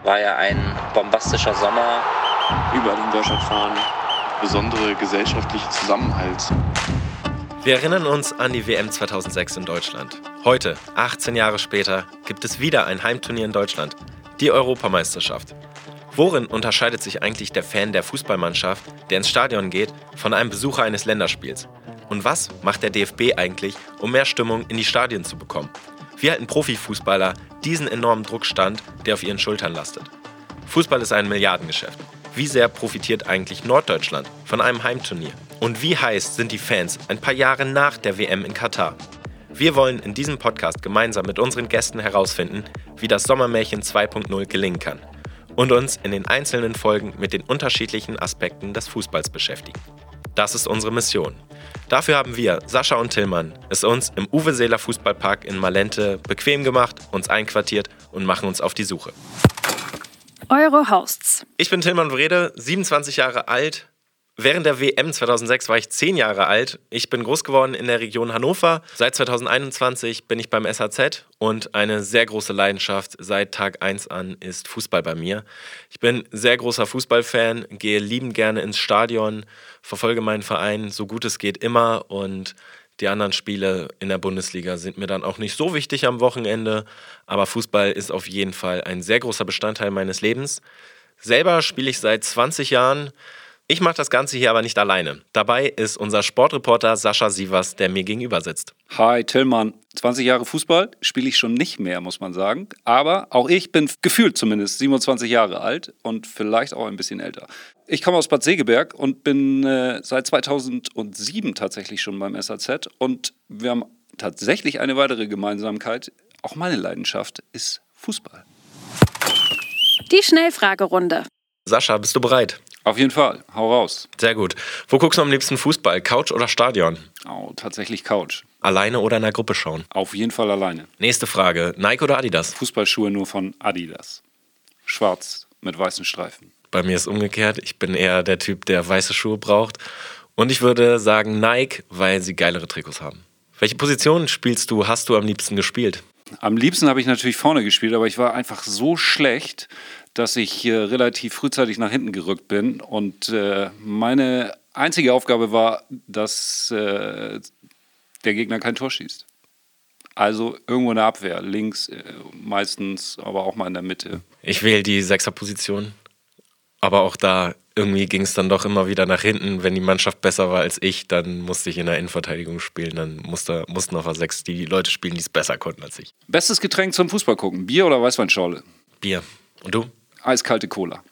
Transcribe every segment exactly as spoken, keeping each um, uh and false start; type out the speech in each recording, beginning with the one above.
war ja ein bombastischer Sommer. Überall in Deutschland fahren, besondere gesellschaftliche Zusammenhalt. Wir erinnern uns an die W M zweitausendsechs in Deutschland. Heute, achtzehn Jahre später, gibt es wieder ein Heimturnier in Deutschland, die Europameisterschaft. Worin unterscheidet sich eigentlich der Fan der Fußballmannschaft, der ins Stadion geht, von einem Besucher eines Länderspiels? Und was macht der D F B eigentlich, um mehr Stimmung in die Stadien zu bekommen? Wie halten Profifußballer diesen enormen Druck stand, der auf ihren Schultern lastet? Fußball ist ein Milliardengeschäft. Wie sehr profitiert eigentlich Norddeutschland von einem Heimturnier? Und wie heiß sind die Fans ein paar Jahre nach der W M in Katar? Wir wollen in diesem Podcast gemeinsam mit unseren Gästen herausfinden, wie das Sommermärchen zwei Punkt null gelingen kann und uns in den einzelnen Folgen mit den unterschiedlichen Aspekten des Fußballs beschäftigen. Das ist unsere Mission. Dafür haben wir, Sascha und Tillmann, es uns im Uwe Seeler Fußballpark in Malente bequem gemacht, uns einquartiert und machen uns auf die Suche. Eure Hosts. Ich bin Tillmann Wrede, siebenundzwanzig Jahre alt. Während der W M zweitausendsechs war ich zehn Jahre alt. Ich bin groß geworden in der Region Hannover. Seit zweitausendeinundzwanzig bin ich beim S H Z und eine sehr große Leidenschaft seit Tag eins an ist Fußball bei mir. Ich bin sehr großer Fußballfan, gehe liebend gerne ins Stadion, verfolge meinen Verein so gut es geht immer und die anderen Spiele in der Bundesliga sind mir dann auch nicht so wichtig am Wochenende, aber Fußball ist auf jeden Fall ein sehr großer Bestandteil meines Lebens. Selber spiele ich seit zwanzig Jahren. Ich mache das Ganze hier aber nicht alleine. Dabei ist unser Sportreporter Sascha Sievers, der mir gegenüber sitzt. Hi Tillmann, zwanzig Jahre Fußball spiele ich schon nicht mehr, muss man sagen. Aber auch ich bin gefühlt zumindest siebenundzwanzig Jahre alt und vielleicht auch ein bisschen älter. Ich komme aus Bad Segeberg und bin äh, seit zweitausendsieben tatsächlich schon beim S H Z. Und wir haben tatsächlich eine weitere Gemeinsamkeit. Auch meine Leidenschaft ist Fußball. Die Schnellfragerunde. Sascha, bist du bereit? Auf jeden Fall, hau raus. Sehr gut. Wo guckst du am liebsten Fußball? Couch oder Stadion? Oh, tatsächlich Couch. Alleine oder in der Gruppe schauen? Auf jeden Fall alleine. Nächste Frage. Nike oder Adidas? Fußballschuhe nur von Adidas. Schwarz mit weißen Streifen. Bei mir ist umgekehrt. Ich bin eher der Typ, der weiße Schuhe braucht. Und ich würde sagen Nike, weil sie geilere Trikots haben. Welche Position spielst du, hast du am liebsten gespielt? Am liebsten habe ich natürlich vorne gespielt, aber ich war einfach so schlecht, dass ich äh, relativ frühzeitig nach hinten gerückt bin. Und äh, meine einzige Aufgabe war, dass äh, der Gegner kein Tor schießt. Also irgendwo in der Abwehr, links äh, meistens, aber auch mal in der Mitte. Ich wähle die Sechserposition. Aber auch da irgendwie ging es dann doch immer wieder nach hinten. Wenn die Mannschaft besser war als ich, dann musste ich in der Innenverteidigung spielen. Dann musste, mussten auf der Sechs die Leute spielen, die es besser konnten als ich. Bestes Getränk zum Fußball gucken, Bier oder Weißweinschorle? Bier. Und du? Eiskalte Cola.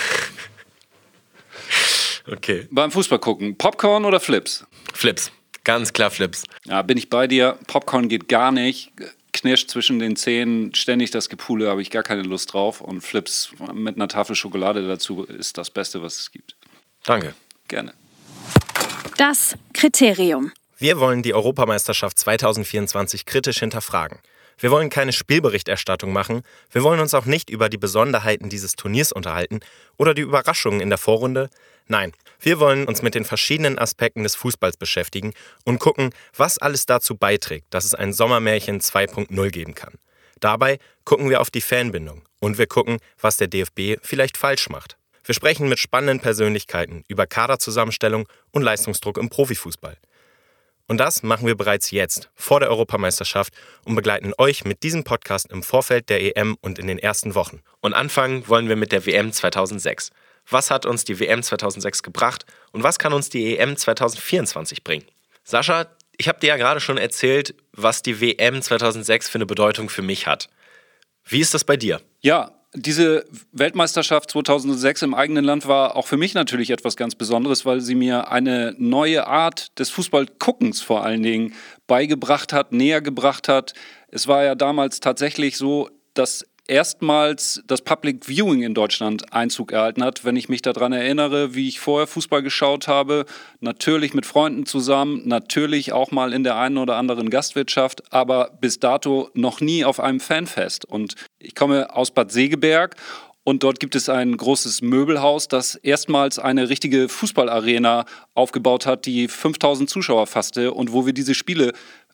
Okay. Beim Fußball gucken, Popcorn oder Flips? Flips. Ganz klar Flips. Ja, bin ich bei dir. Popcorn geht gar nicht. Knirscht zwischen den Zähnen, ständig das Gepule, habe ich gar keine Lust drauf. Und Flips mit einer Tafel Schokolade dazu ist das Beste, was es gibt. Danke. Gerne. Das Kriterium. Wir wollen die Europameisterschaft zweitausendvierundzwanzig kritisch hinterfragen. Wir wollen keine Spielberichterstattung machen, wir wollen uns auch nicht über die Besonderheiten dieses Turniers unterhalten oder die Überraschungen in der Vorrunde. Nein, wir wollen uns mit den verschiedenen Aspekten des Fußballs beschäftigen und gucken, was alles dazu beiträgt, dass es ein Sommermärchen zwei Punkt null geben kann. Dabei gucken wir auf die Fanbindung und wir gucken, was der D F B vielleicht falsch macht. Wir sprechen mit spannenden Persönlichkeiten über Kaderzusammenstellung und Leistungsdruck im Profifußball. Und das machen wir bereits jetzt, vor der Europameisterschaft, und begleiten euch mit diesem Podcast im Vorfeld der E M und in den ersten Wochen. Und anfangen wollen wir mit der W M zweitausendsechs. Was hat uns die W M zweitausendsechs gebracht und was kann uns die E M zweitausendvierundzwanzig bringen? Sascha, ich habe dir ja gerade schon erzählt, was die W M zweitausendsechs für eine Bedeutung für mich hat. Wie ist das bei dir? Ja, diese Weltmeisterschaft zweitausendsechs im eigenen Land war auch für mich natürlich etwas ganz Besonderes, weil sie mir eine neue Art des Fußballguckens vor allen Dingen beigebracht hat, näher gebracht hat. Es war ja damals tatsächlich so, dass erstmals das Public Viewing in Deutschland Einzug erhalten hat. Wenn ich mich daran erinnere, wie ich vorher Fußball geschaut habe, natürlich mit Freunden zusammen, natürlich auch mal in der einen oder anderen Gastwirtschaft, aber bis dato noch nie auf einem Fanfest. Und ich komme aus Bad Segeberg und dort gibt es ein großes Möbelhaus, das erstmals eine richtige Fußballarena aufgebaut hat, die fünftausend Zuschauer fasste und wo wir diese Spiele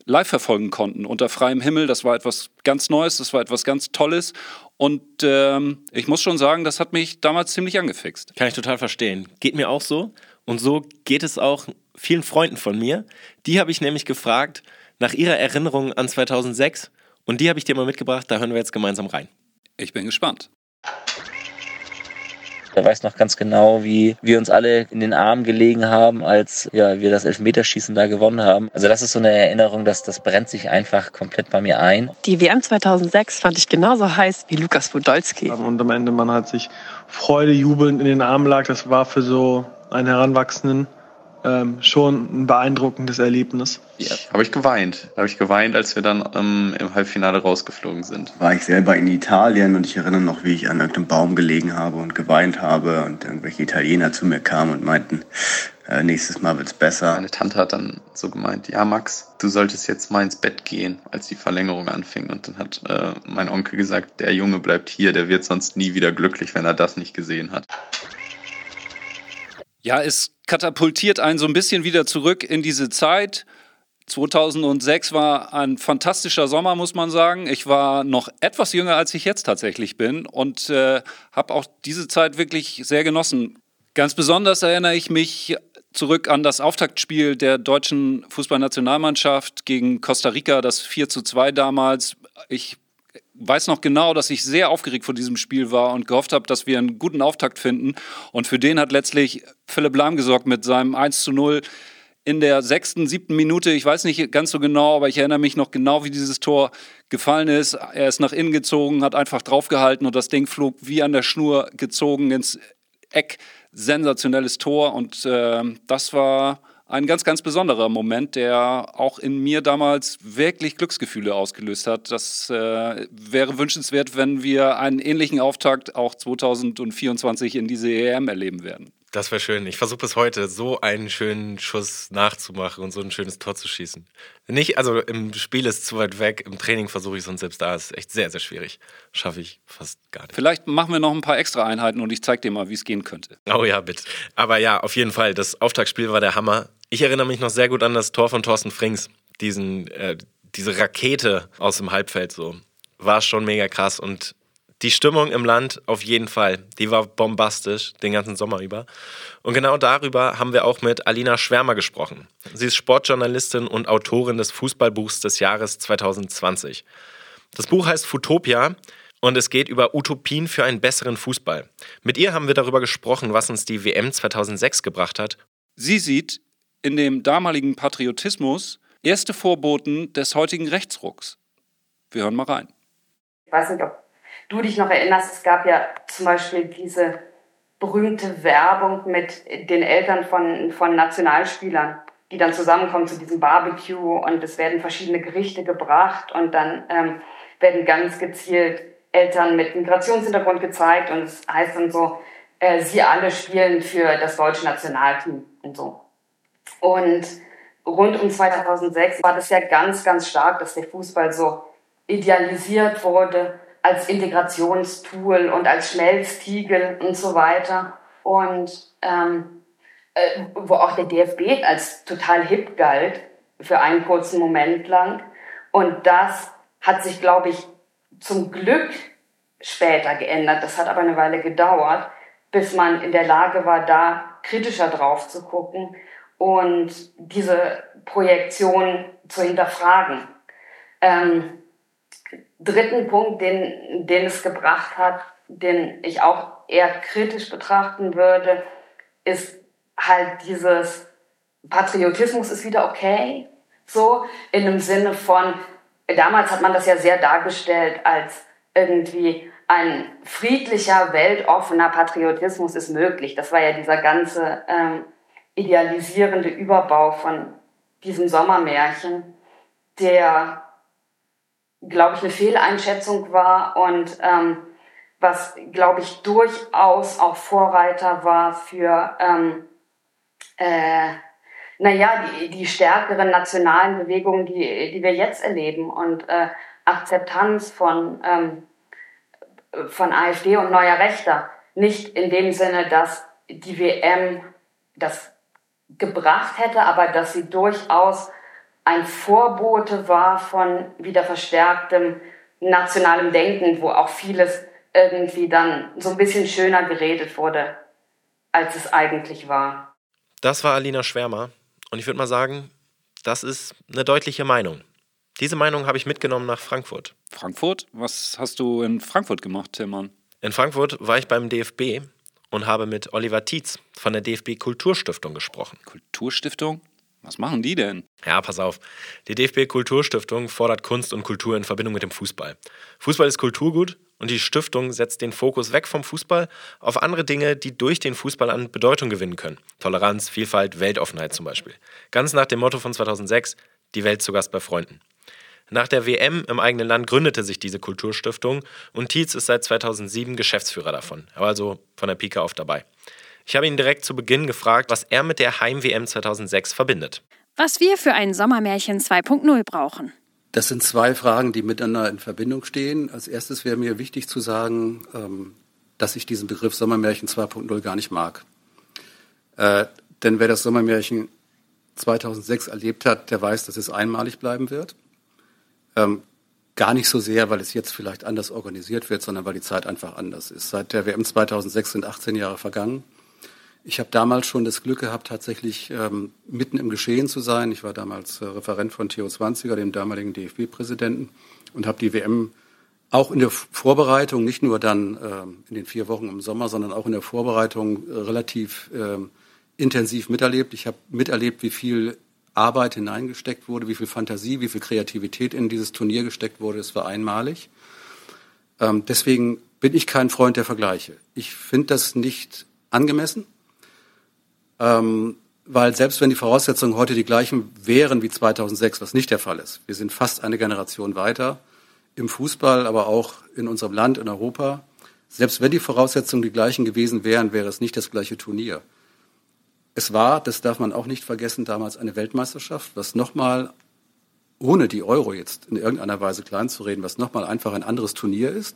live verfolgen konnten, unter freiem Himmel. Das war etwas ganz Neues, das war etwas ganz Tolles. Und ähm, ich muss schon sagen, das hat mich damals ziemlich angefixt. Kann ich total verstehen. Geht mir auch so. Und so geht es auch vielen Freunden von mir. Die habe ich nämlich gefragt nach ihrer Erinnerung an zweitausendsechs. Und die habe ich dir mal mitgebracht. Da hören wir jetzt gemeinsam rein. Ich bin gespannt. Er weiß noch ganz genau, wie wir uns alle in den Armen gelegen haben, als ja, wir das Elfmeterschießen da gewonnen haben. Also das ist so eine Erinnerung, dass das brennt sich einfach komplett bei mir ein. Die W M zweitausendsechs fand ich genauso heiß wie Lukas Podolski. Und am Ende man halt sich Freude jubelnd in den Armen lag, das war für so einen Heranwachsenden ähm, schon ein beeindruckendes Erlebnis. Ja, habe ich geweint. Habe ich geweint, als wir dann ähm, im Halbfinale rausgeflogen sind. War ich selber in Italien und ich erinnere noch, wie ich an irgendeinem Baum gelegen habe und geweint habe und irgendwelche Italiener zu mir kamen und meinten, äh, nächstes Mal wird's besser. Meine Tante hat dann so gemeint, ja Max, du solltest jetzt mal ins Bett gehen, als die Verlängerung anfing. Und dann hat äh, mein Onkel gesagt, der Junge bleibt hier, der wird sonst nie wieder glücklich, wenn er das nicht gesehen hat. Ja, es katapultiert einen so ein bisschen wieder zurück in diese Zeit. zweitausendsechs war ein fantastischer Sommer, muss man sagen. Ich war noch etwas jünger, als ich jetzt tatsächlich bin und äh, habe auch diese Zeit wirklich sehr genossen. Ganz besonders erinnere ich mich zurück an das Auftaktspiel der deutschen Fußballnationalmannschaft gegen Costa Rica, das vier zu zwei damals. Ich weiß noch genau, dass ich sehr aufgeregt vor diesem Spiel war und gehofft habe, dass wir einen guten Auftakt finden. Und für den hat letztlich Philipp Lahm gesorgt mit seinem eins zu null in der sechsten, siebten Minute. Ich weiß nicht ganz so genau, aber ich erinnere mich noch genau, wie dieses Tor gefallen ist. Er ist nach innen gezogen, hat einfach draufgehalten und das Ding flog wie an der Schnur gezogen ins Eck. Sensationelles Tor und äh, das war ein ganz, ganz besonderer Moment, der auch in mir damals wirklich Glücksgefühle ausgelöst hat. Das äh, wäre wünschenswert, wenn wir einen ähnlichen Auftakt auch zweitausendvierundzwanzig in diese E M erleben werden. Das wäre schön. Ich versuche bis heute, so einen schönen Schuss nachzumachen und so ein schönes Tor zu schießen. Nicht, also im Spiel ist es zu weit weg, im Training versuche ich es und selbst da ist es echt sehr, sehr schwierig. Schaffe ich fast gar nicht. Vielleicht machen wir noch ein paar extra Einheiten und ich zeige dir mal, wie es gehen könnte. Oh ja, bitte. Aber ja, auf jeden Fall, das Auftaktspiel war der Hammer. Ich erinnere mich noch sehr gut an das Tor von Thorsten Frings. Diesen, äh, diese Rakete aus dem Halbfeld so. War schon mega krass und die Stimmung im Land auf jeden Fall, die war bombastisch den ganzen Sommer über. Und genau darüber haben wir auch mit Alina Schwärmer gesprochen. Sie ist Sportjournalistin und Autorin des Fußballbuchs des Jahres zweitausendzwanzig. Das Buch heißt Futopia und es geht über Utopien für einen besseren Fußball. Mit ihr haben wir darüber gesprochen, was uns die W M zweitausendsechs gebracht hat. Sie sieht in dem damaligen Patriotismus erste Vorboten des heutigen Rechtsrucks. Wir hören mal rein. Ich weiß nicht, ob du dich noch erinnerst, es gab ja zum Beispiel diese berühmte Werbung mit den Eltern von, von Nationalspielern, die dann zusammenkommen zu diesem Barbecue und es werden verschiedene Gerichte gebracht und dann ähm, werden ganz gezielt Eltern mit Migrationshintergrund gezeigt und es heißt dann so, äh, sie alle spielen für das deutsche Nationalteam und so. Und rund um zweitausendsechs war das ja ganz, ganz stark, dass der Fußball so idealisiert wurde als Integrationstool und als Schmelztiegel und so weiter. Und ähm, äh, wo auch der D F B als total hip galt für einen kurzen Moment lang. Und das hat sich, glaube ich, zum Glück später geändert. Das hat aber eine Weile gedauert, bis man in der Lage war, da kritischer drauf zu gucken und diese Projektion zu hinterfragen. Ähm, dritten Punkt, den, den es gebracht hat, den ich auch eher kritisch betrachten würde, ist halt dieses Patriotismus ist wieder okay, so in dem Sinne von, damals hat man das ja sehr dargestellt als irgendwie ein friedlicher, weltoffener Patriotismus ist möglich. Das war ja dieser ganze ähm, idealisierende Überbau von diesem Sommermärchen, der, glaube ich, eine Fehleinschätzung war und ähm, was, glaube ich, durchaus auch Vorreiter war für, ähm, äh, naja, die, die stärkeren nationalen Bewegungen, die, die wir jetzt erleben und äh, Akzeptanz von, ähm, von AfD und neuer Rechter. Nicht in dem Sinne, dass die W M das gebracht hätte, aber dass sie durchaus ein Vorbote war von wieder verstärktem nationalem Denken, wo auch vieles irgendwie dann so ein bisschen schöner geredet wurde, als es eigentlich war. Das war Alina Schwärmer und ich würde mal sagen, das ist eine deutliche Meinung. Diese Meinung habe ich mitgenommen nach Frankfurt. Frankfurt? Was hast du in Frankfurt gemacht, Tillmann? In Frankfurt war ich beim D F B und habe mit Oliver Tietz von der D F B Kulturstiftung gesprochen. Kulturstiftung? Was machen die denn? Ja, pass auf. Die D F B Kulturstiftung fordert Kunst und Kultur in Verbindung mit dem Fußball. Fußball ist Kulturgut und die Stiftung setzt den Fokus weg vom Fußball auf andere Dinge, die durch den Fußball an Bedeutung gewinnen können. Toleranz, Vielfalt, Weltoffenheit zum Beispiel. Ganz nach dem Motto von zweitausendsechs, die Welt zu Gast bei Freunden. Nach der W M im eigenen Land gründete sich diese Kulturstiftung und Tietz ist seit zweitausendsieben Geschäftsführer davon. Er war also von der Pike auf dabei. Ich habe ihn direkt zu Beginn gefragt, was er mit der Heim-W M zweitausendsechs verbindet. Was wir für ein Sommermärchen zwei Punkt null brauchen. Das sind zwei Fragen, die miteinander in Verbindung stehen. Als erstes wäre mir wichtig zu sagen, dass ich diesen Begriff Sommermärchen zwei Punkt null gar nicht mag. Äh, denn wer das Sommermärchen zweitausendsechs erlebt hat, der weiß, dass es einmalig bleiben wird. Ähm, gar nicht so sehr, weil es jetzt vielleicht anders organisiert wird, sondern weil die Zeit einfach anders ist. Seit der W M zweitausendsechs sind achtzehn Jahre vergangen. Ich habe damals schon das Glück gehabt, tatsächlich ähm, mitten im Geschehen zu sein. Ich war damals äh, Referent von Theo Zwanziger, dem damaligen D F B-Präsidenten, und habe die W M auch in der Vorbereitung, nicht nur dann äh, in den vier Wochen im Sommer, sondern auch in der Vorbereitung äh, relativ äh, intensiv miterlebt. Ich habe miterlebt, wie viel Arbeit hineingesteckt wurde, wie viel Fantasie, wie viel Kreativität in dieses Turnier gesteckt wurde. Es war einmalig. Ähm, deswegen bin ich kein Freund der Vergleiche. Ich finde das nicht angemessen. Ähm, weil selbst wenn die Voraussetzungen heute die gleichen wären wie zweitausendsechs, was nicht der Fall ist, wir sind fast eine Generation weiter im Fußball, aber auch in unserem Land, in Europa. Selbst wenn die Voraussetzungen die gleichen gewesen wären, wäre es nicht das gleiche Turnier. Es war, das darf man auch nicht vergessen, damals eine Weltmeisterschaft, was nochmal, ohne die Euro jetzt in irgendeiner Weise klein zu reden, was nochmal einfach ein anderes Turnier ist.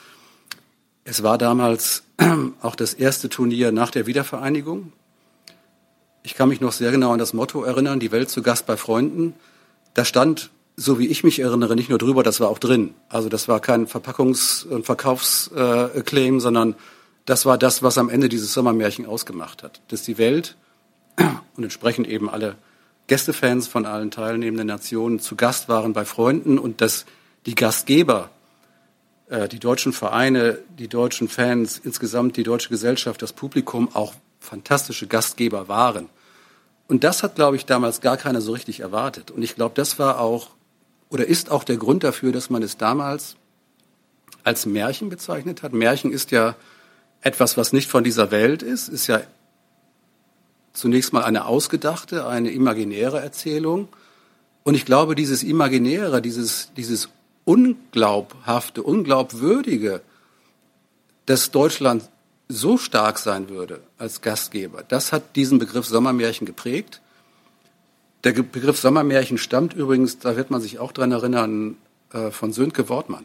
Es war damals auch das erste Turnier nach der Wiedervereinigung. Ich kann mich noch sehr genau an das Motto erinnern, die Welt zu Gast bei Freunden. Da stand, so wie ich mich erinnere, nicht nur drüber, das war auch drin. Also das war kein Verpackungs- und Verkaufsclaim, äh, sondern das war das, was am Ende dieses Sommermärchen ausgemacht hat. Dass die Welt und entsprechend eben alle Gästefans von allen teilnehmenden Nationen zu Gast waren bei Freunden und dass die Gastgeber, äh, die deutschen Vereine, die deutschen Fans, insgesamt die deutsche Gesellschaft, das Publikum auch fantastische Gastgeber waren. Und das hat, glaube ich, damals gar keiner so richtig erwartet. Und ich glaube, das war auch oder ist auch der Grund dafür, dass man es damals als Märchen bezeichnet hat. Märchen ist ja etwas, was nicht von dieser Welt ist, ist ja zunächst mal eine ausgedachte, eine imaginäre Erzählung. Und ich glaube, dieses Imaginäre, dieses, dieses Unglaubhafte, Unglaubwürdige, dass Deutschland so stark sein würde als Gastgeber, das hat diesen Begriff Sommermärchen geprägt. Der Begriff Sommermärchen stammt übrigens, da wird man sich auch dran erinnern, von Sönke Wortmann.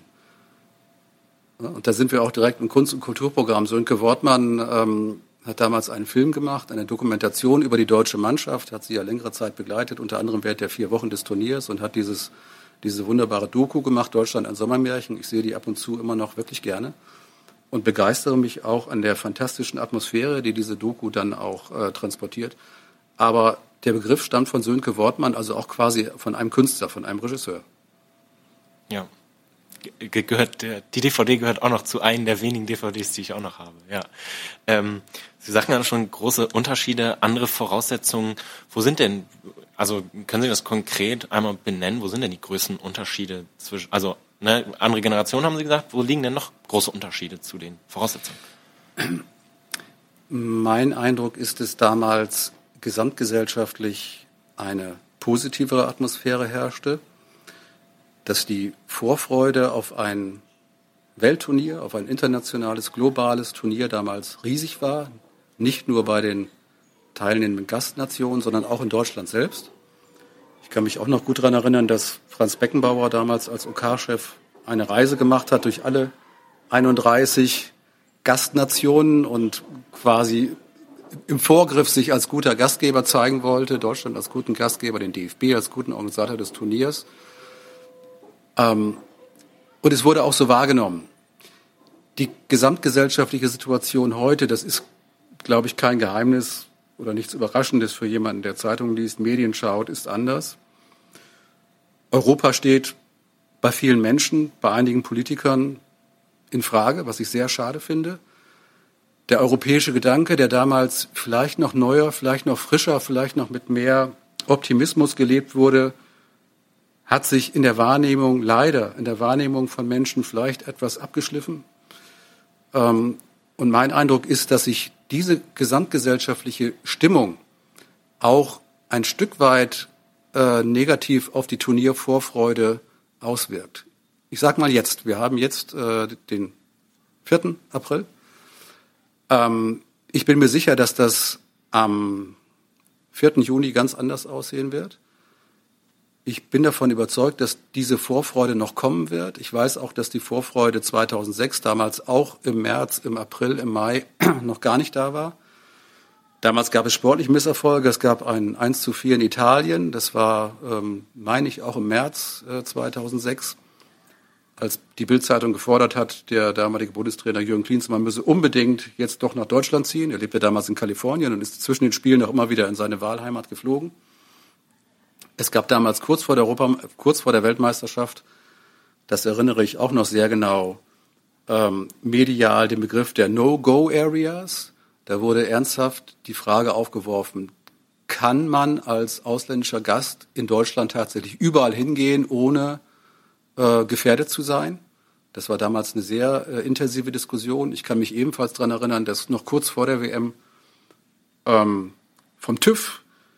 Und da sind wir auch direkt im Kunst- und Kulturprogramm. Sönke Wortmann ähm, hat damals einen Film gemacht, eine Dokumentation über die deutsche Mannschaft, hat sie ja längere Zeit begleitet, unter anderem während der vier Wochen des Turniers und hat dieses, diese wunderbare Doku gemacht, Deutschland ein Sommermärchen. Ich sehe die ab und zu immer noch wirklich gerne und begeistere mich auch an der fantastischen Atmosphäre, die diese Doku dann auch äh, transportiert. Aber der Begriff stammt von Sönke Wortmann, also auch quasi von einem Künstler, von einem Regisseur. Ja. Ge- gehört der, die D V D gehört auch noch zu einem der wenigen D V Ds, die ich auch noch habe. Ja. Ähm, Sie sagten ja schon große Unterschiede, andere Voraussetzungen. Wo sind denn, also können Sie das konkret einmal benennen, wo sind denn die größten Unterschiede zwischen, also ne, andere Generationen haben Sie gesagt, wo liegen denn noch große Unterschiede zu den Voraussetzungen? Mein Eindruck ist, dass damals gesamtgesellschaftlich eine positivere Atmosphäre herrschte, dass die Vorfreude auf ein Weltturnier, auf ein internationales, globales Turnier damals riesig war. Nicht nur bei den teilnehmenden Gastnationen, sondern auch in Deutschland selbst. Ich kann mich auch noch gut daran erinnern, dass Franz Beckenbauer damals als O K-Chef eine Reise gemacht hat durch alle einunddreißig Gastnationen und quasi im Vorgriff sich als guter Gastgeber zeigen wollte, Deutschland als guten Gastgeber, den D F B als guten Organisator des Turniers. Ähm, und es wurde auch so wahrgenommen. Die gesamtgesellschaftliche Situation heute, das ist, glaube ich, kein Geheimnis oder nichts Überraschendes für jemanden, der Zeitungen liest, Medien schaut, ist anders. Europa steht bei vielen Menschen, bei einigen Politikern in Frage, was ich sehr schade finde. Der europäische Gedanke, der damals vielleicht noch neuer, vielleicht noch frischer, vielleicht noch mit mehr Optimismus gelebt wurde, hat sich in der Wahrnehmung, leider in der Wahrnehmung von Menschen vielleicht etwas abgeschliffen. Und mein Eindruck ist, dass sich diese gesamtgesellschaftliche Stimmung auch ein Stück weit äh, negativ auf die Turniervorfreude auswirkt. Ich sage mal jetzt, wir haben jetzt äh, den vierten April. Ähm, ich bin mir sicher, dass das am vierten Juni ganz anders aussehen wird. Ich bin davon überzeugt, dass diese Vorfreude noch kommen wird. Ich weiß auch, dass die Vorfreude zweitausendsechs damals auch im März, im April, im Mai noch gar nicht da war. Damals gab es sportliche Misserfolge. Es gab ein eins zu vier in Italien. Das war, ähm, meine ich, auch im März äh, zweitausendsechs, als die Bild-Zeitung gefordert hat, der damalige Bundestrainer Jürgen Klinsmann müsse unbedingt jetzt doch nach Deutschland ziehen. Er lebte damals in Kalifornien und ist zwischen den Spielen auch immer wieder in seine Wahlheimat geflogen. Es gab damals kurz vor der Europa, kurz vor der Weltmeisterschaft, das erinnere ich auch noch sehr genau, ähm, medial den Begriff der No-Go-Areas. Da wurde ernsthaft die Frage aufgeworfen, kann man als ausländischer Gast in Deutschland tatsächlich überall hingehen, ohne äh, gefährdet zu sein? Das war damals eine sehr äh, intensive Diskussion. Ich kann mich ebenfalls daran erinnern, dass noch kurz vor der W M ähm, vom TÜV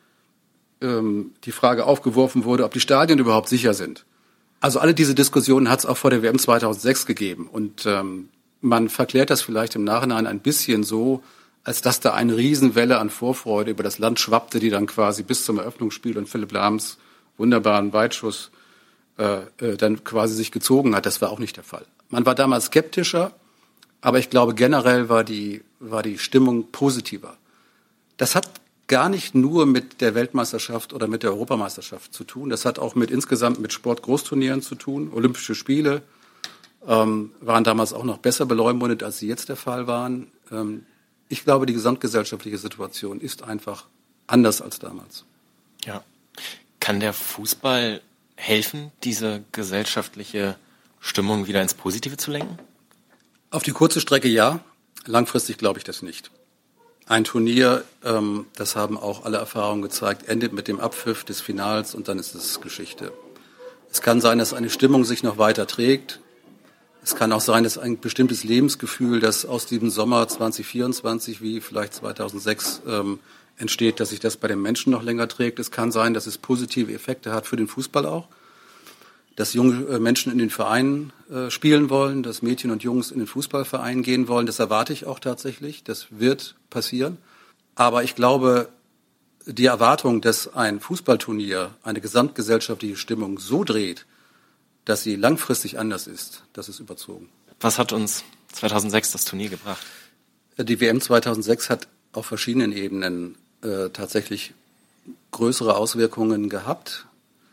die Frage aufgeworfen wurde, ob die Stadien überhaupt sicher sind. Also alle diese Diskussionen hat es auch vor der W M zweitausendsechs gegeben. Und ähm, man verklärt das vielleicht im Nachhinein ein bisschen so, als dass da eine Riesenwelle an Vorfreude über das Land schwappte, die dann quasi bis zum Eröffnungsspiel und Philipp Lahms wunderbaren Weitschuss äh, äh, dann quasi sich gezogen hat. Das war auch nicht der Fall. Man war damals skeptischer, aber ich glaube, generell war die, war die Stimmung positiver. Das hat gar nicht nur mit der Weltmeisterschaft oder mit der Europameisterschaft zu tun. Das hat auch mit insgesamt mit Sportgroßturnieren zu tun. Olympische Spiele ähm, waren damals auch noch besser beleumundet, als sie jetzt der Fall waren. Ähm, ich glaube, die gesamtgesellschaftliche Situation ist einfach anders als damals. Ja. Kann der Fußball helfen, diese gesellschaftliche Stimmung wieder ins Positive zu lenken? Auf die kurze Strecke ja. Langfristig glaube ich das nicht. Ein Turnier, ähm, das haben auch alle Erfahrungen gezeigt, endet mit dem Abpfiff des Finals und dann ist es Geschichte. Es kann sein, dass eine Stimmung sich noch weiter trägt. Es kann auch sein, dass ein bestimmtes Lebensgefühl, das aus diesem Sommer zwanzig vierundzwanzig wie vielleicht zweitausendsechs ähm, entsteht, dass sich das bei den Menschen noch länger trägt. Es kann sein, dass es positive Effekte hat für den Fußball auch. Dass junge Menschen in den Vereinen äh, spielen wollen, dass Mädchen und Jungs in den Fußballverein gehen wollen. Das erwarte ich auch tatsächlich. Das wird passieren. Aber ich glaube, die Erwartung, dass ein Fußballturnier eine gesamtgesellschaftliche Stimmung so dreht, dass sie langfristig anders ist, das ist überzogen. Was hat uns zweitausendsechs das Turnier gebracht? Die W M zweitausendsechs hat auf verschiedenen Ebenen äh, tatsächlich größere Auswirkungen gehabt.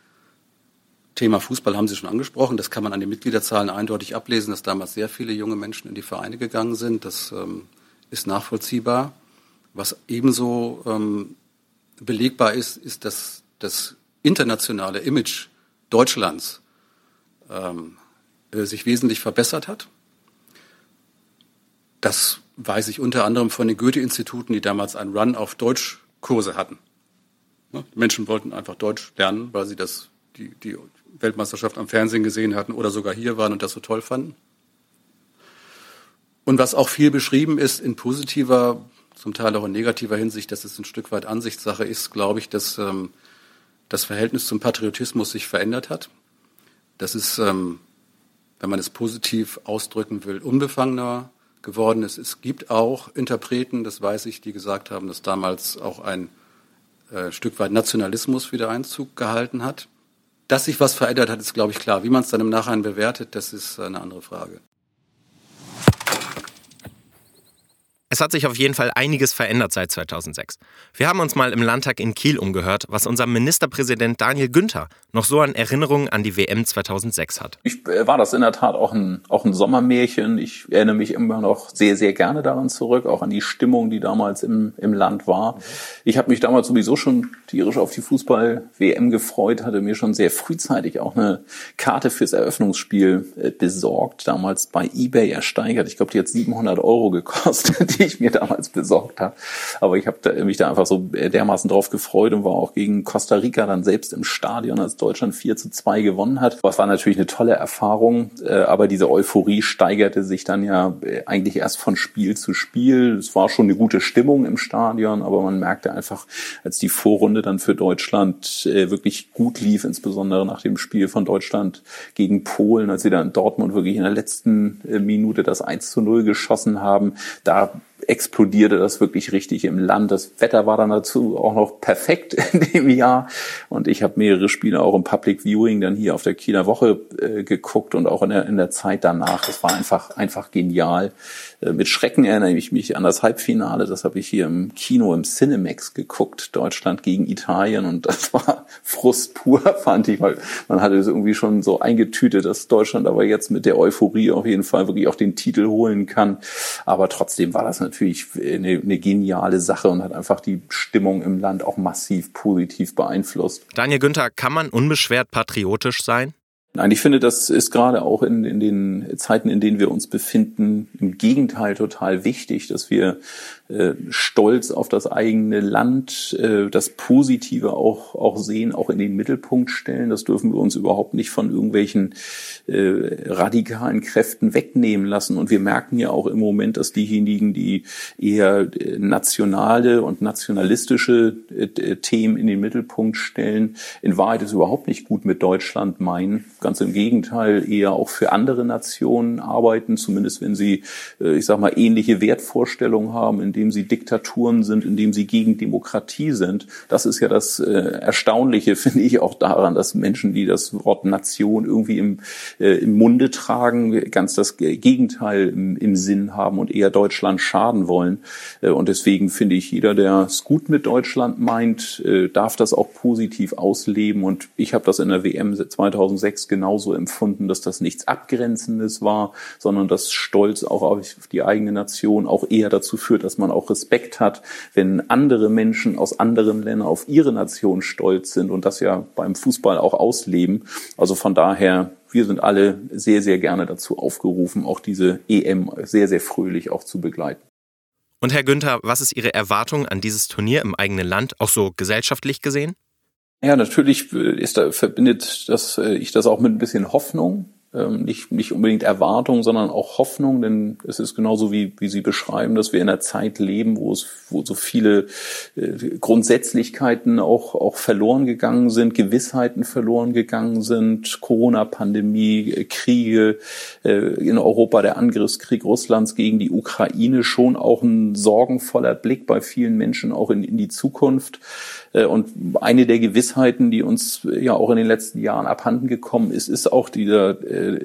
Thema Fußball haben Sie schon angesprochen. Das kann man an den Mitgliederzahlen eindeutig ablesen, dass damals sehr viele junge Menschen in die Vereine gegangen sind. Das ähm, ist nachvollziehbar. Was ebenso ähm, belegbar ist, ist, dass das internationale Image Deutschlands ähm, äh, sich wesentlich verbessert hat. Das weiß ich unter anderem von den Goethe-Instituten, die damals einen Run auf Deutschkurse hatten. Ne? Die Menschen wollten einfach Deutsch lernen, weil sie das die, die Weltmeisterschaft am Fernsehen gesehen hatten oder sogar hier waren und das so toll fanden. Und was auch viel beschrieben ist in positiver, zum Teil auch in negativer Hinsicht, dass es ein Stück weit Ansichtssache ist, glaube ich, dass ähm, das Verhältnis zum Patriotismus sich verändert hat. Das ist, ähm, wenn man es positiv ausdrücken will, unbefangener geworden ist. Es gibt auch Interpreten, das weiß ich, die gesagt haben, dass damals auch ein äh, Stück weit Nationalismus wieder Einzug gehalten hat. Dass sich was verändert hat, ist, glaube ich, klar. Wie man es dann im Nachhinein bewertet, das ist eine andere Frage. Es hat sich auf jeden Fall einiges verändert seit zweitausendsechs. Wir haben uns mal im Landtag in Kiel umgehört, was unser Ministerpräsident Daniel Günther noch so an Erinnerungen an die W M zweitausendsechs hat. Ich äh, war das in der Tat auch ein, auch ein Sommermärchen. Ich erinnere mich immer noch sehr, sehr gerne daran zurück, auch an die Stimmung, die damals im, im Land war. Ich habe mich damals sowieso schon tierisch auf die Fußball-W M gefreut, hatte mir schon sehr frühzeitig auch eine Karte fürs Eröffnungsspiel äh, besorgt, damals bei eBay ersteigert. Ich glaube, die hat siebenhundert Euro gekostet, die ich mir damals besorgt habe. Aber ich habe da, mich da einfach so dermaßen drauf gefreut und war auch gegen Costa Rica dann selbst im Stadion, als Deutschland vier zu zwei gewonnen hat. Das war natürlich eine tolle Erfahrung, aber diese Euphorie steigerte sich dann ja eigentlich erst von Spiel zu Spiel. Es war schon eine gute Stimmung im Stadion, aber man merkte einfach, als die Vorrunde dann für Deutschland wirklich gut lief, insbesondere nach dem Spiel von Deutschland gegen Polen, als sie da in Dortmund wirklich in der letzten Minute das eins zu null geschossen haben, da explodierte das wirklich richtig im Land. Das Wetter war dann dazu auch noch perfekt in dem Jahr und ich habe mehrere Spiele auch im Public Viewing dann hier auf der Kieler Woche äh, geguckt und auch in der, in der Zeit danach. Das war einfach einfach genial. Äh, mit Schrecken erinnere ich mich an das Halbfinale. Das habe ich hier im Kino im Cinemax geguckt, Deutschland gegen Italien, und das war Frust pur, fand ich, weil man hatte es irgendwie schon so eingetütet, dass Deutschland aber jetzt mit der Euphorie auf jeden Fall wirklich auch den Titel holen kann. Aber trotzdem war das natürlich natürlich eine, eine geniale Sache und hat einfach die Stimmung im Land auch massiv positiv beeinflusst. Daniel Günther, kann man unbeschwert patriotisch sein? Nein, ich finde, das ist gerade auch in, in den Zeiten, in denen wir uns befinden, im Gegenteil total wichtig, dass wir äh, stolz auf das eigene Land, äh, das Positive auch, auch sehen, auch in den Mittelpunkt stellen. Das dürfen wir uns überhaupt nicht von irgendwelchen äh, radikalen Kräften wegnehmen lassen. Und wir merken ja auch im Moment, dass diejenigen, die eher äh, nationale und nationalistische äh, Themen in den Mittelpunkt stellen, in Wahrheit es überhaupt nicht gut mit Deutschland meinen. Ganz im Gegenteil, eher auch für andere Nationen arbeiten, zumindest wenn sie, ich sag mal, ähnliche Wertvorstellungen haben, indem sie Diktaturen sind, indem sie gegen Demokratie sind. Das ist ja das Erstaunliche, finde ich, auch daran, dass Menschen, die das Wort Nation irgendwie im, äh, im Munde tragen, ganz das Gegenteil im, im Sinn haben und eher Deutschland schaden wollen. Und deswegen finde ich, jeder, der es gut mit Deutschland meint, darf das auch positiv ausleben. Und ich habe das in der W M zweitausendsechs genauso empfunden, dass das nichts Abgrenzendes war, sondern dass Stolz auch auf die eigene Nation auch eher dazu führt, dass man auch Respekt hat, wenn andere Menschen aus anderen Ländern auf ihre Nation stolz sind und das ja beim Fußball auch ausleben. Also von daher, wir sind alle sehr, sehr gerne dazu aufgerufen, auch diese E M sehr, sehr fröhlich auch zu begleiten. Und Herr Günther, was ist Ihre Erwartung an dieses Turnier im eigenen Land, auch so gesellschaftlich gesehen? Ja, natürlich ist da, verbindet das, ich das auch mit ein bisschen Hoffnung. Ähm, nicht, nicht unbedingt Erwartung, sondern auch Hoffnung, denn es ist genauso wie, wie Sie beschreiben, dass wir in einer Zeit leben, wo es, wo so viele äh, Grundsätzlichkeiten auch, auch verloren gegangen sind, Gewissheiten verloren gegangen sind, Corona-Pandemie, Kriege äh, in Europa, der Angriffskrieg Russlands gegen die Ukraine, schon auch ein sorgenvoller Blick bei vielen Menschen auch in, in die Zukunft. Und eine der Gewissheiten, die uns ja auch in den letzten Jahren abhanden gekommen ist, ist auch diese,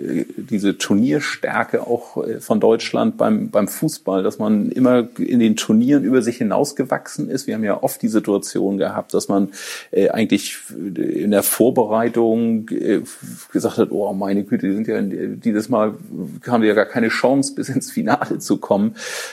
diese Turnierstärke auch von Deutschland beim, beim Fußball, dass man immer in den Turnieren über sich hinausgewachsen ist. Wir haben ja oft die Situation gehabt, dass man eigentlich in der Vorbereitung gesagt hat, oh meine Güte, die sind ja dieses Mal haben wir ja gar keine Chance, bis ins Finale zu kommen.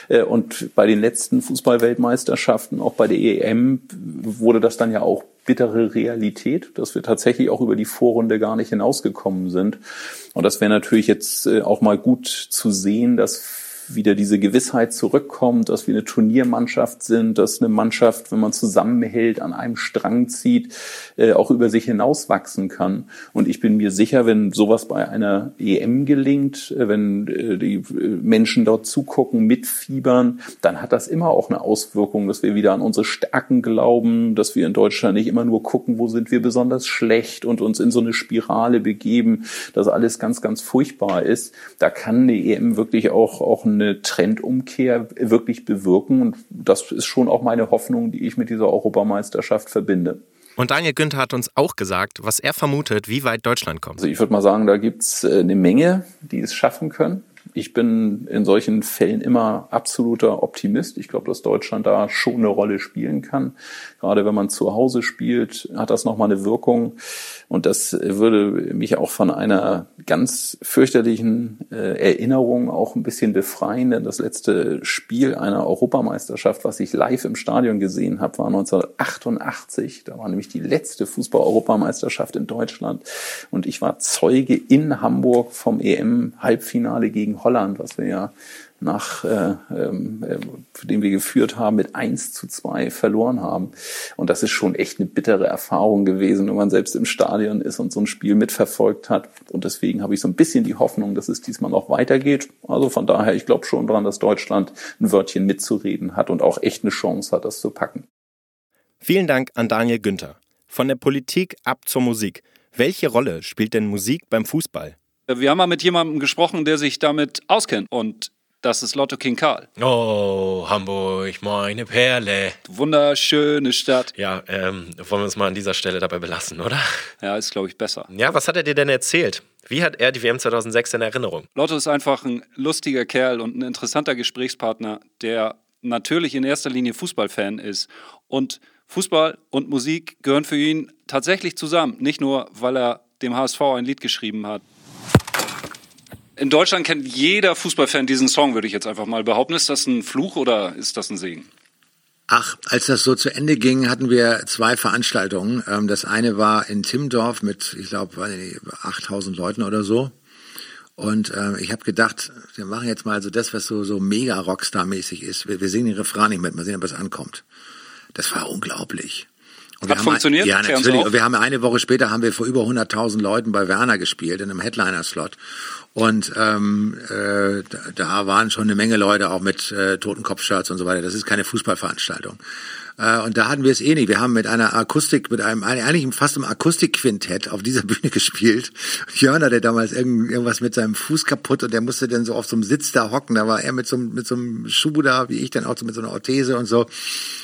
Und bei den letzten Fußball-Weltmeisterschaften, auch bei der E M, wurde das dann ja auch bittere Realität, dass wir tatsächlich auch über die Vorrunde gar nicht hinausgekommen sind. Und das wäre natürlich jetzt auch mal gut zu sehen, dass wieder diese Gewissheit zurückkommt, dass wir eine Turniermannschaft sind, dass eine Mannschaft, wenn man zusammenhält, an einem Strang zieht, äh, auch über sich hinauswachsen kann. Und ich bin mir sicher, wenn sowas bei einer E M gelingt, äh, wenn äh, die Menschen dort zugucken, mitfiebern, dann hat das immer auch eine Auswirkung, dass wir wieder an unsere Stärken glauben, dass wir in Deutschland nicht immer nur gucken, wo sind wir besonders schlecht und uns in so eine Spirale begeben, dass alles ganz, ganz furchtbar ist. Da kann eine E M wirklich auch, auch ein eine Trendumkehr wirklich bewirken. Und das ist schon auch meine Hoffnung, die ich mit dieser Europameisterschaft verbinde. Und Daniel Günther hat uns auch gesagt, was er vermutet, wie weit Deutschland kommt. Also ich würde mal sagen, da gibt's eine Menge, die es schaffen können. Ich bin in solchen Fällen immer absoluter Optimist. Ich glaube, dass Deutschland da schon eine Rolle spielen kann. Gerade wenn man zu Hause spielt, hat das nochmal eine Wirkung. Und das würde mich auch von einer ganz fürchterlichen äh, Erinnerung auch ein bisschen befreien. Denn das letzte Spiel einer Europameisterschaft, was ich live im Stadion gesehen habe, war neunzehnhundertachtundachtzig. Da war nämlich die letzte Fußball-Europameisterschaft in Deutschland. Und ich war Zeuge in Hamburg vom E M-Halbfinale gegen Holland, was wir ja nach, äh, äh, für den wir geführt haben, mit eins zu zwei verloren haben. Und das ist schon echt eine bittere Erfahrung gewesen, wenn man selbst im Stadion ist und so ein Spiel mitverfolgt hat. Und deswegen habe ich so ein bisschen die Hoffnung, dass es diesmal noch weitergeht. Also von daher, ich glaube schon dran, dass Deutschland ein Wörtchen mitzureden hat und auch echt eine Chance hat, das zu packen. Vielen Dank an Daniel Günther. Von der Politik ab zur Musik. Welche Rolle spielt denn Musik beim Fußball? Wir haben mal mit jemandem gesprochen, der sich damit auskennt. Und das ist Lotto King Karl. Oh, Hamburg, meine Perle. Wunderschöne Stadt. Ja, ähm, wollen wir uns mal an dieser Stelle dabei belassen, oder? Ja, ist, glaube ich, besser. Ja, was hat er dir denn erzählt? Wie hat er die W M zweitausendsechs in Erinnerung? Lotto ist einfach ein lustiger Kerl und ein interessanter Gesprächspartner, der natürlich in erster Linie Fußballfan ist. Und Fußball und Musik gehören für ihn tatsächlich zusammen. Nicht nur, weil er dem H S V ein Lied geschrieben hat. In Deutschland kennt jeder Fußballfan diesen Song, würde ich jetzt einfach mal behaupten. Ist das ein Fluch oder ist das ein Segen? Ach, als das so zu Ende ging, hatten wir zwei Veranstaltungen. Das eine war in Timmendorf mit, ich glaube, achttausend Leuten oder so. Und äh, ich habe gedacht, wir machen jetzt mal so das, was so so mega Rockstar-mäßig ist. Wir, wir singen den Refrain nicht mit, mal sehen, ob es ankommt. Das war unglaublich. Und Hat funktioniert? Ja, natürlich. Und wir haben eine Woche später haben wir vor über hunderttausend Leuten bei Werner gespielt in einem Headliner-Slot. Und ähm, äh, da, da waren schon eine Menge Leute auch mit äh, Totenkopf-Shirts und so weiter. Das ist keine Fußballveranstaltung. Äh, und da hatten wir es eh nicht. Wir haben mit einer Akustik, mit einem eigentlich fast einem Akustikquintett auf dieser Bühne gespielt. Jörn hatte damals irgend, irgendwas mit seinem Fuß kaputt und der musste dann so auf so einem Sitz da hocken. Da war er mit so, mit so einem Schuh da, wie ich dann auch so mit so einer Orthese und so.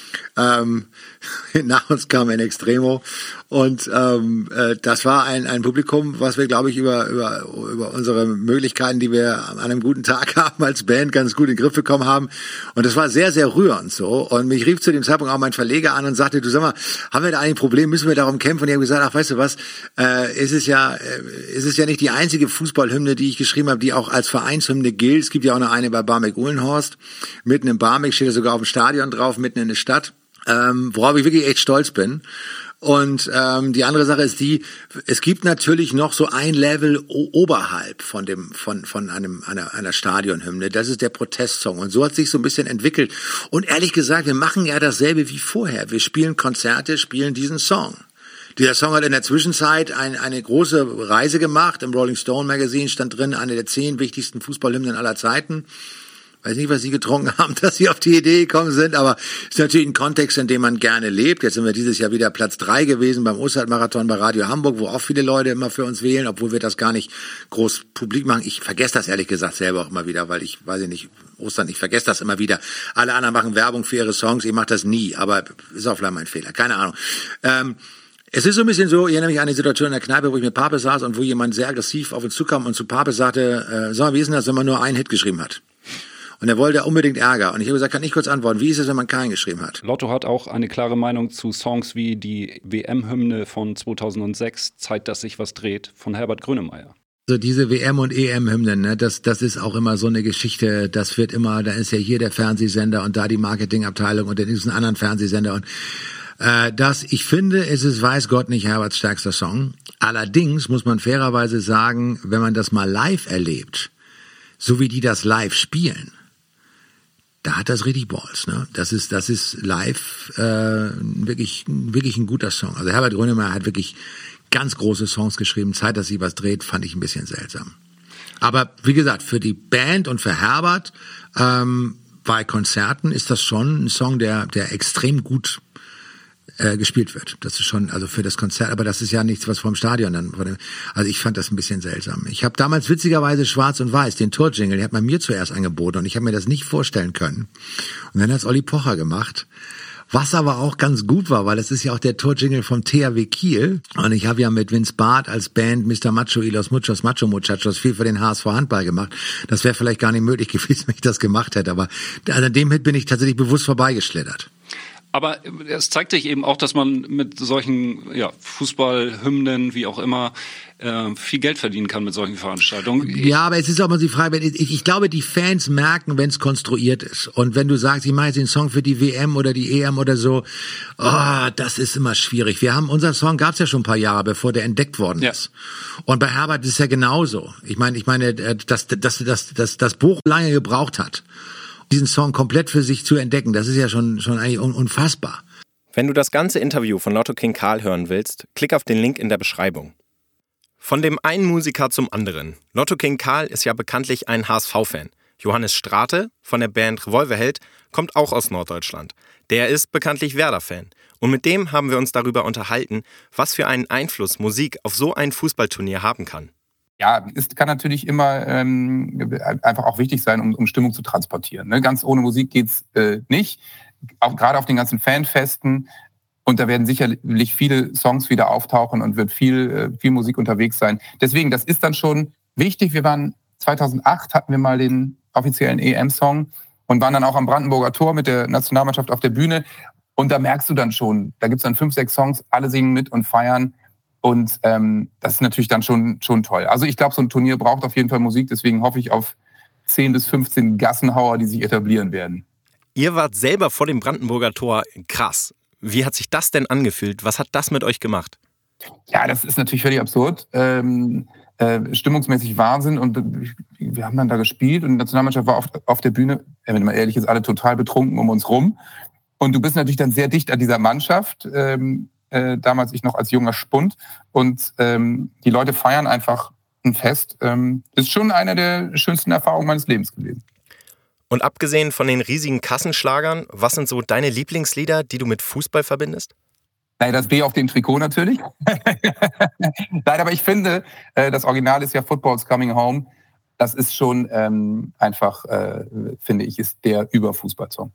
Ähm, nach uns kam ein Extremo und ähm, äh, das war ein ein Publikum, was wir, glaube ich, über über über unsere Möglichkeiten, die wir an einem guten Tag haben als Band, ganz gut in den Griff bekommen haben. Und das war sehr, sehr rührend so. Und mich rief zu dem Zeitpunkt auch mein Verleger an und sagte, du sag mal, haben wir da eigentlich ein Problem, müssen wir darum kämpfen? Und ich habe gesagt, ach, weißt du was, äh, ist es ja äh, ist es ja nicht die einzige Fußballhymne, die ich geschrieben habe, die auch als Vereinshymne gilt. Es gibt ja auch noch eine bei Barmbek-Uhlenhorst. Mitten im Barmbek steht ja sogar auf dem Stadion drauf, mitten in der Stadt. Ähm, worauf ich wirklich echt stolz bin. Und ähm, die andere Sache ist die, es gibt natürlich noch so ein Level o- oberhalb von dem von von einem einer, einer Stadionhymne. Das ist der Protestsong. Und so hat sich so ein bisschen entwickelt. Und ehrlich gesagt, wir machen ja dasselbe wie vorher. Wir spielen Konzerte, spielen diesen Song. Dieser Song hat in der Zwischenzeit ein, eine große Reise gemacht. Im Rolling Stone Magazine stand drin, eine der zehn wichtigsten Fußballhymnen aller Zeiten. Weiß nicht, was Sie getrunken haben, dass Sie auf die Idee gekommen sind, aber ist natürlich ein Kontext, in dem man gerne lebt. Jetzt sind wir dieses Jahr wieder Platz drei gewesen beim Ostermarathon bei Radio Hamburg, wo auch viele Leute immer für uns wählen, obwohl wir das gar nicht groß publik machen. Ich vergesse das ehrlich gesagt selber auch immer wieder, weil ich, weiß ich nicht, Ostern, ich vergesse das immer wieder. Alle anderen machen Werbung für ihre Songs, ich mache das nie, aber ist auch vielleicht mein Fehler, keine Ahnung. Ähm, Es ist so ein bisschen so, ich erinnere mich an die Situation in der Kneipe, wo ich mit Pape saß und wo jemand sehr aggressiv auf uns zukam und zu Pape sagte, äh, sag mal, wie ist denn das, wenn man nur einen Hit geschrieben hat? Und er wollte unbedingt Ärger. Und ich habe gesagt, kann ich kurz antworten, wie ist es, wenn man keinen geschrieben hat? Lotto hat auch eine klare Meinung zu Songs wie die W M-Hymne von zweitausendsechs, Zeit, dass sich was dreht, von Herbert Grönemeyer. Also diese W M- und E M-Hymnen, ne, das, das ist auch immer so eine Geschichte, das wird immer, da ist ja hier der Fernsehsender und da die Marketingabteilung und dann ist ein anderen Fernsehsender und äh, das, ich finde, es ist, weiß Gott, nicht Herberts stärkster Song. Allerdings muss man fairerweise sagen, wenn man das mal live erlebt, so wie die das live spielen, da hat das richtig Balls, ne? Das ist, das ist live äh, wirklich, wirklich ein guter Song. Also Herbert Grönemeyer hat wirklich ganz große Songs geschrieben. Zeit, dass sie was dreht, fand ich ein bisschen seltsam. Aber wie gesagt, für die Band und für Herbert ähm, bei Konzerten ist das schon ein Song, der, der extrem gut äh, gespielt wird. Das ist schon, also für das Konzert, aber das ist ja nichts, was vom Stadion dann, also ich fand das ein bisschen seltsam. Ich habe damals witzigerweise Schwarz und Weiß, den Tourjingle, den hat man mir zuerst angeboten und ich habe mir das nicht vorstellen können. Und dann hat's Olli Pocher gemacht, Was aber auch ganz gut war, weil es ist ja auch der Torjingle vom T H W Kiel. Und ich habe ja mit Vince Barth als Band Mister Macho y los Muchos Macho Muchachos viel für den H S V Handball gemacht. Das wäre vielleicht gar nicht möglich gewesen, wenn ich das gemacht hätte. Aber an dem Hit bin ich tatsächlich bewusst vorbeigeschlittert. Aber es zeigt sich eben auch, dass man mit solchen ja, Fußballhymnen, wie auch immer, äh, viel Geld verdienen kann mit solchen Veranstaltungen. Ich ja, aber es ist auch mal die Frage, ich, ich glaube, die Fans merken, wenn es konstruiert ist. Und wenn du sagst, ich mache jetzt den Song für die W M oder die E M oder so, oh, das ist immer schwierig. Wir haben, unser Song gab es ja schon ein paar Jahre, bevor der entdeckt worden ist. Ja. Und bei Herbert ist es ja genauso. Ich meine, ich meine, dass, dass, dass, dass das Buch lange gebraucht hat, diesen Song komplett für sich zu entdecken, das ist ja schon, schon eigentlich unfassbar. Wenn du das ganze Interview von Lotto King Karl hören willst, klick auf den Link in der Beschreibung. Von dem einen Musiker zum anderen. Lotto King Karl ist ja bekanntlich ein H S V-Fan. Johannes Strate von der Band Revolverheld kommt auch aus Norddeutschland. Der ist bekanntlich Werder-Fan. Und mit dem haben wir uns darüber unterhalten, was für einen Einfluss Musik auf so ein Fußballturnier haben kann. Ja, es kann natürlich immer ähm, einfach auch wichtig sein, um, um Stimmung zu transportieren. Ne? Ganz ohne Musik geht's äh, nicht. Auch gerade auf den ganzen Fanfesten. Und da werden sicherlich viele Songs wieder auftauchen und wird viel, äh, viel Musik unterwegs sein. Deswegen, das ist dann schon wichtig. Wir waren zweitausendacht, hatten wir mal den offiziellen E M-Song und waren dann auch am Brandenburger Tor mit der Nationalmannschaft auf der Bühne. Und da merkst du dann schon, da gibt's dann fünf, sechs Songs, alle singen mit und feiern. Und ähm, das ist natürlich dann schon schon toll. Also ich glaube, so ein Turnier braucht auf jeden Fall Musik. Deswegen hoffe ich auf zehn bis fünfzehn Gassenhauer, die sich etablieren werden. Ihr wart selber vor dem Brandenburger Tor. Krass. Wie hat sich das denn angefühlt? Was hat das mit euch gemacht? Ja, das ist natürlich völlig absurd. Ähm, äh, stimmungsmäßig Wahnsinn. Und wir haben dann da gespielt und die Nationalmannschaft war auf, auf der Bühne, wenn man ehrlich ist, alle total betrunken um uns rum. Und du bist natürlich dann sehr dicht an dieser Mannschaft. Ähm, Äh, damals ich noch als junger Spund. Und ähm, die Leute feiern einfach ein Fest. Ähm, ist schon eine der schönsten Erfahrungen meines Lebens gewesen. Und abgesehen von den riesigen Kassenschlagern, was sind so deine Lieblingslieder, die du mit Fußball verbindest? Nein, das B auf dem Trikot natürlich. Nein, aber ich finde, äh, das Original ist ja Football's Coming Home. Das ist schon ähm, einfach, äh, finde ich, ist der Überfußballsong.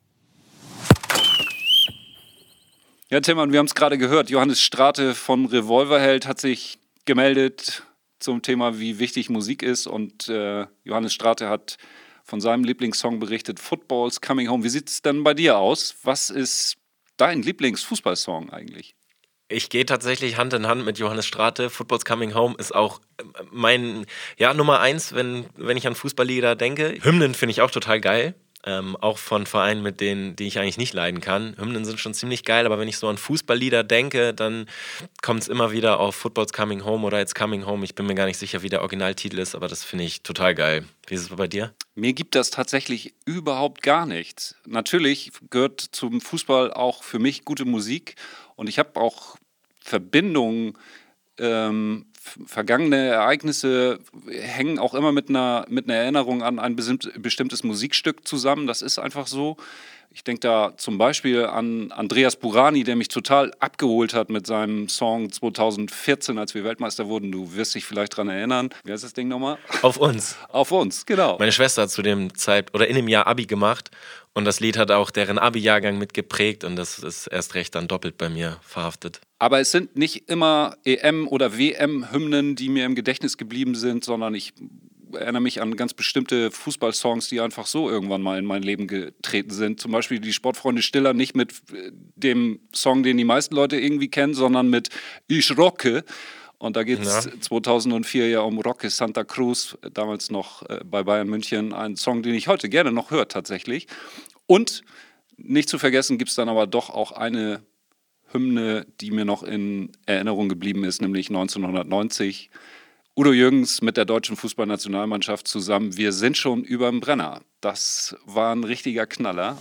Ja, Tillmann, wir haben es gerade gehört. Johannes Strate von Revolverheld hat sich gemeldet zum Thema, wie wichtig Musik ist. Und äh, Johannes Strate hat von seinem Lieblingssong berichtet, Football's Coming Home. Wie sieht es denn bei dir aus? Was ist dein Lieblingsfußballsong eigentlich? Ich gehe tatsächlich Hand in Hand mit Johannes Strate. Football's Coming Home ist auch mein, ja, Nummer eins, wenn, wenn ich an Fußballlieder denke. Hymnen finde ich auch total geil. Ähm, auch von Vereinen, mit denen, die ich eigentlich nicht leiden kann. Hymnen sind schon ziemlich geil, aber wenn ich so an Fußballlieder denke, dann kommt es immer wieder auf Football's Coming Home oder It's Coming Home. Ich bin mir gar nicht sicher, wie der Originaltitel ist, aber das finde ich total geil. Wie ist es bei dir? Mir gibt das tatsächlich überhaupt gar nichts. Natürlich gehört zum Fußball auch für mich gute Musik und ich habe auch Verbindungen, ähm, vergangene Ereignisse hängen auch immer mit einer, mit einer Erinnerung an ein bestimmtes Musikstück zusammen. Das ist einfach so. Ich denke da zum Beispiel an Andreas Burani, der mich total abgeholt hat mit seinem Song zweitausendvierzehn, als wir Weltmeister wurden. Du wirst dich vielleicht daran erinnern. Wie heißt das Ding nochmal? Auf uns. Auf uns, genau. Meine Schwester hat zu dem Zeit oder in dem Jahr Abi gemacht und das Lied hat auch deren Abi-Jahrgang mitgeprägt und das ist erst recht dann doppelt bei mir verhaftet. Aber es sind nicht immer E M- oder W M-Hymnen, die mir im Gedächtnis geblieben sind, sondern ich erinnere mich an ganz bestimmte Fußballsongs, die einfach so irgendwann mal in mein Leben getreten sind. Zum Beispiel die Sportfreunde Stiller, nicht mit dem Song, den die meisten Leute irgendwie kennen, sondern mit Ich rocke. Und da geht es ja. zweitausendvier ja um Roque Santa Cruz, damals noch äh, bei Bayern München, ein Song, den ich heute gerne noch höre tatsächlich. Und nicht zu vergessen gibt es dann aber doch auch eine Hymne, die mir noch in Erinnerung geblieben ist, nämlich neunzehnhundertneunzig. Udo Jürgens mit der deutschen Fußballnationalmannschaft zusammen. Wir sind schon überm Brenner. Das war ein richtiger Knaller.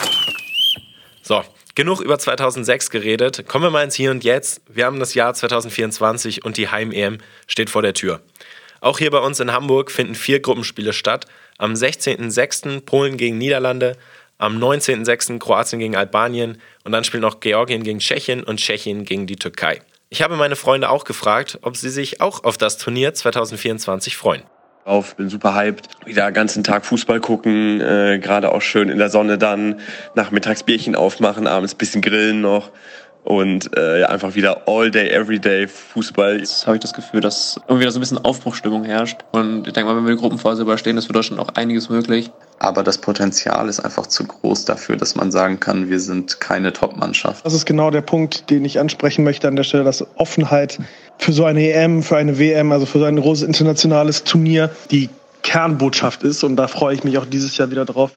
So, genug über zweitausendsechs geredet. Kommen wir mal ins Hier und Jetzt. Wir haben das Jahr zweitausendvierundzwanzig und die Heim-E M steht vor der Tür. Auch hier bei uns in Hamburg finden vier Gruppenspiele statt. Am sechzehnten sechsten Polen gegen Niederlande, am neunzehnten sechsten Kroatien gegen Albanien und dann spielt noch Georgien gegen Tschechien und Tschechien gegen die Türkei. Ich habe meine Freunde auch gefragt, ob sie sich auch auf das Turnier zweitausendvierundzwanzig freuen. auf, bin super hyped. Wieder den ganzen Tag Fußball gucken, äh, gerade auch schön in der Sonne dann, nachmittags Bierchen aufmachen, abends ein bisschen grillen noch. Und äh, einfach wieder all day, every day Fußball. Jetzt habe ich das Gefühl, dass irgendwie wieder so ein bisschen Aufbruchstimmung herrscht. Und ich denke mal, wenn wir die Gruppenphase überstehen, ist für Deutschland auch einiges möglich. Aber das Potenzial ist einfach zu groß dafür, dass man sagen kann, wir sind keine Top-Mannschaft. Das ist genau der Punkt, den ich ansprechen möchte an der Stelle, dass Offenheit für so eine E M, für eine W M, also für so ein großes internationales Turnier die Kernbotschaft ist. Und da freue ich mich auch dieses Jahr wieder drauf.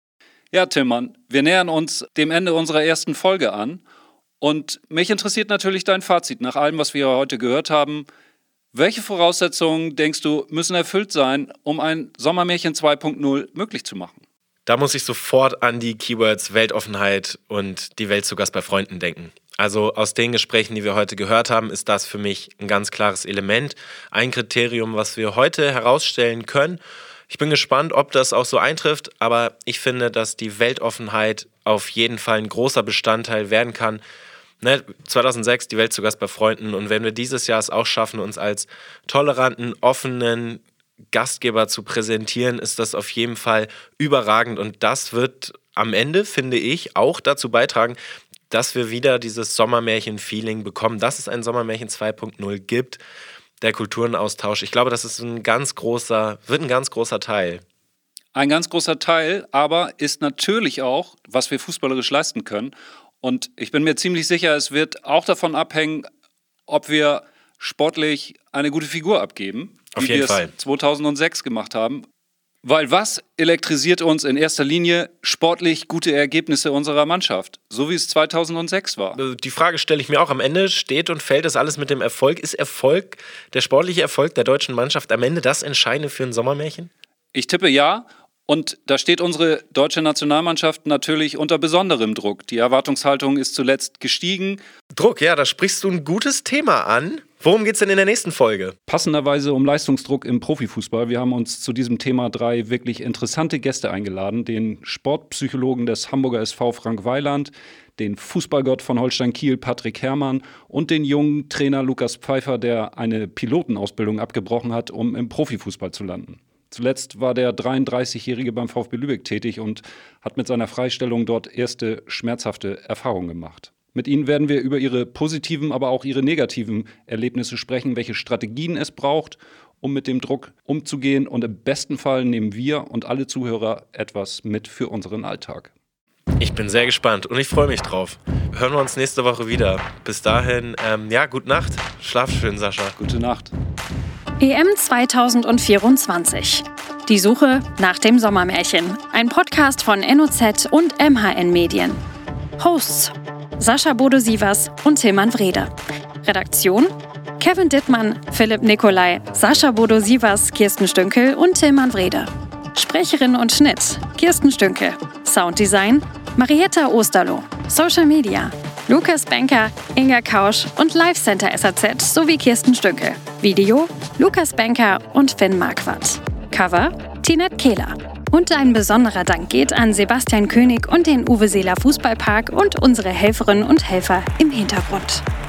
Ja, Tillmann, wir nähern uns dem Ende unserer ersten Folge an. Und mich interessiert natürlich dein Fazit nach allem, was wir heute gehört haben. Welche Voraussetzungen, denkst du, müssen erfüllt sein, um ein Sommermärchen zwei Punkt null möglich zu machen? Da muss ich sofort an die Keywords Weltoffenheit und die Welt zu Gast bei Freunden denken. Also aus den Gesprächen, die wir heute gehört haben, ist das für mich ein ganz klares Element. Ein Kriterium, was wir heute herausstellen können. Ich bin gespannt, ob das auch so eintrifft, aber ich finde, dass die Weltoffenheit auf jeden Fall ein großer Bestandteil werden kann. Ne, zweitausendsechs, die Welt zu Gast bei Freunden. Und wenn wir dieses Jahr es auch schaffen, uns als toleranten, offenen Gastgeber zu präsentieren, ist das auf jeden Fall überragend. Und das wird am Ende, finde ich, auch dazu beitragen, dass wir wieder dieses Sommermärchen-Feeling bekommen, dass es ein Sommermärchen zwei Punkt null gibt, der Kulturenaustausch. Ich glaube, das ist ein ganz großer, wird ein ganz großer Teil. Ein ganz großer Teil, aber ist natürlich auch, was wir fußballerisch leisten können. Und ich bin mir ziemlich sicher, es wird auch davon abhängen, ob wir sportlich eine gute Figur abgeben, Auf wie jeden wir Fall. es zweitausendsechs gemacht haben. Weil was elektrisiert uns in erster Linie? Sportlich gute Ergebnisse unserer Mannschaft, so wie es zweitausendsechs war. Die Frage stelle ich mir auch. Am Ende steht und fällt das alles mit dem Erfolg. Ist Erfolg, der sportliche Erfolg der deutschen Mannschaft am Ende das Entscheidende für ein Sommermärchen? Ich tippe ja. Und da steht unsere deutsche Nationalmannschaft natürlich unter besonderem Druck. Die Erwartungshaltung ist zuletzt gestiegen. Druck, ja, da sprichst du ein gutes Thema an. Worum geht's denn in der nächsten Folge? Passenderweise um Leistungsdruck im Profifußball. Wir haben uns zu diesem Thema drei wirklich interessante Gäste eingeladen. Den Sportpsychologen des Hamburger S V Frank Weiland, den Fußballgott von Holstein Kiel Patrick Herrmann und den jungen Trainer Lukas Pfeiffer, der eine Pilotenausbildung abgebrochen hat, um im Profifußball zu landen. Zuletzt war der dreiunddreißigjährige beim VfB Lübeck tätig und hat mit seiner Freistellung dort erste schmerzhafte Erfahrungen gemacht. Mit Ihnen werden wir über Ihre positiven, aber auch Ihre negativen Erlebnisse sprechen, welche Strategien es braucht, um mit dem Druck umzugehen. Und im besten Fall nehmen wir und alle Zuhörer etwas mit für unseren Alltag. Ich bin sehr gespannt und ich freue mich drauf. Hören wir uns nächste Woche wieder. Bis dahin, ähm, ja, gute Nacht. Schlaf schön, Sascha. Gute Nacht. E M zweitausendvierundzwanzig. Die Suche nach dem Sommermärchen. Ein Podcast von N O Z und M H N Medien. Hosts: Sascha Bodo-Sievers und Tillmann Wrede. Redaktion: Kevin Dittmann, Philipp Nicolai, Sascha Bodo-Sievers, Kirsten Stünkel und Tillmann Wrede. Sprecherin und Schnitt: Kirsten Stünkel. Sounddesign: Marietta Osterloh. Social Media: Lukas Benker, Inga Kausch und Live Center S A Z sowie Kirsten Stünkel. Video: Lukas Benker und Finn Marquardt. Cover: Tinette Kehler. Und ein besonderer Dank geht an Sebastian König und den Uwe Seeler Fußballpark und unsere Helferinnen und Helfer im Hintergrund.